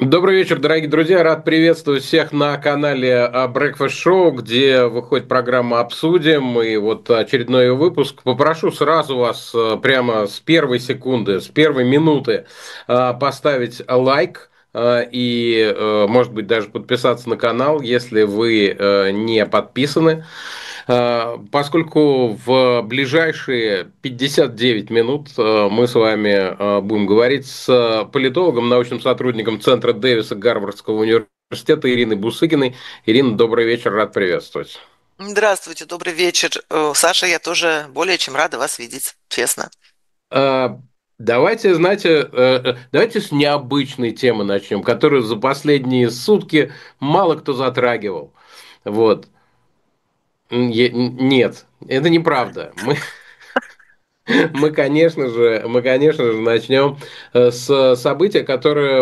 Добрый вечер, дорогие друзья. Рад приветствовать всех на канале Breakfast Show, где выходит программа «Обсудим». И вот очередной выпуск. Попрошу сразу вас прямо с первой секунды, с первой минуты поставить лайк и, может быть, даже подписаться на канал, если вы не подписаны. Поскольку в ближайшие 59 минут мы с вами будем говорить с политологом, научным сотрудником Центра Дэвиса Гарвардского университета Ириной Бусыгиной. Ирина, добрый вечер, рад приветствовать. Здравствуйте, добрый вечер. Саша, я тоже более чем рада вас видеть, честно. А, Давайте, знаете, давайте с необычной темы начнем, которую за последние сутки мало кто затрагивал. Вот. Нет, это неправда. Мы, конечно же, начнем с события, которое